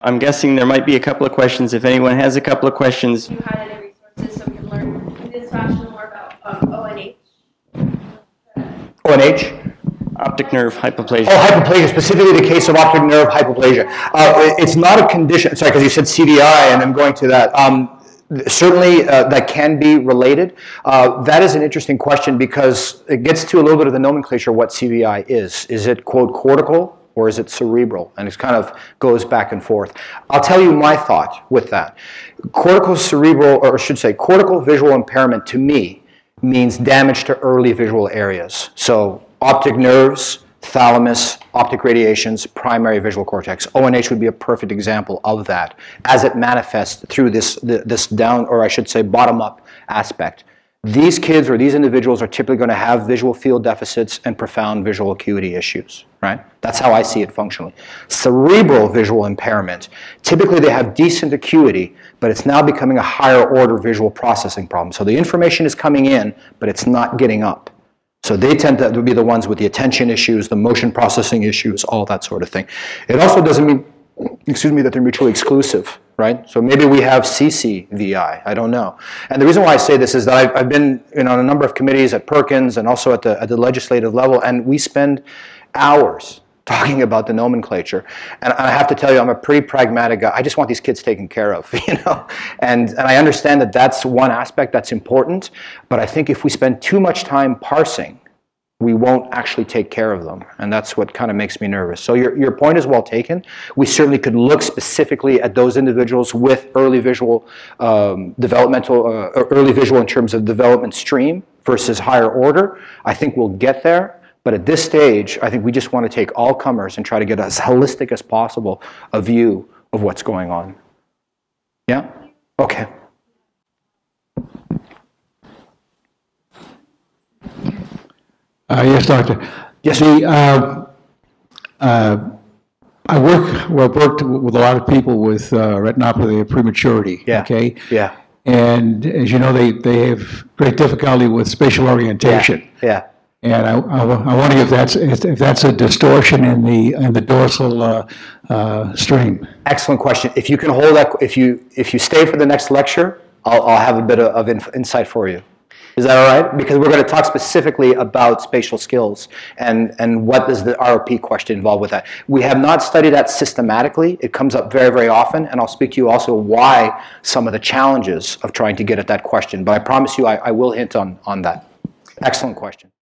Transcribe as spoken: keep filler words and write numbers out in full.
I'm guessing there might be a couple of questions. If anyone has a couple of questions. You highlighted resources so we can learn in this fashion more about um, O N H. O N H? Optic nerve hypoplasia. Oh, hypoplasia, specifically the case of optic nerve hypoplasia. Uh, it's not a condition, sorry, because you said C V I, and I'm going to that. Um, certainly, uh, that can be related. Uh, that is an interesting question because it gets to a little bit of the nomenclature of what C V I is. Is it, quote, cortical, or is it cerebral? And it kind of goes back and forth. I'll tell you my thought with that. Cortical cerebral, or I should say, cortical visual impairment to me means damage to early visual areas. So optic nerves, thalamus, optic radiations, primary visual cortex. O N H would be a perfect example of that as it manifests through this, this down, or I should say bottom-up aspect. These kids or these individuals are typically going to have visual field deficits and profound visual acuity issues, right? That's how I see it functionally. Cerebral visual impairment, typically they have decent acuity, but it's now becoming a higher order visual processing problem. So the information is coming in, but it's not getting up. So they tend to be the ones with the attention issues, the motion processing issues, all that sort of thing. It also doesn't mean, excuse me, that they're mutually exclusive, right? So maybe we have C C V I, I don't know. And the reason why I say this is that I've, I've been you know, on a number of committees at Perkins and also at the, at the legislative level, and we spend hours talking about the nomenclature. And I have to tell you, I'm a pretty pragmatic guy. I just want these kids taken care of, you know? And, and I understand that that's one aspect that's important, but I think if we spend too much time parsing, we won't actually take care of them. And that's what kind of makes me nervous. So your, your point is well taken. We certainly could look specifically at those individuals with early visual um, developmental, uh, early visual in terms of development stream versus higher order. I think we'll get there. But at this stage, I think we just want to take all comers and try to get as holistic as possible a view of what's going on. Yeah? Okay. Uh, yes, doctor. Yes, the, uh, uh, I work, well, worked with a lot of people with uh, retinopathy of prematurity. Yeah. Okay. Yeah. And as you know, they, they have great difficulty with spatial orientation. Yeah. Yeah. And I, I, I wonder if that's if that's a distortion in the in the dorsal uh, uh, stream. Excellent question. If you can hold that, if you if you stay for the next lecture, I'll, I'll have a bit of, of inf insight for you. Is that all right? Because we're going to talk specifically about spatial skills and and what does the R O P question involve with that. We have not studied that systematically. It comes up very very often, and I'll speak to you also why some of the challenges of trying to get at that question. But I promise you, I, I will hint on on that. Excellent question.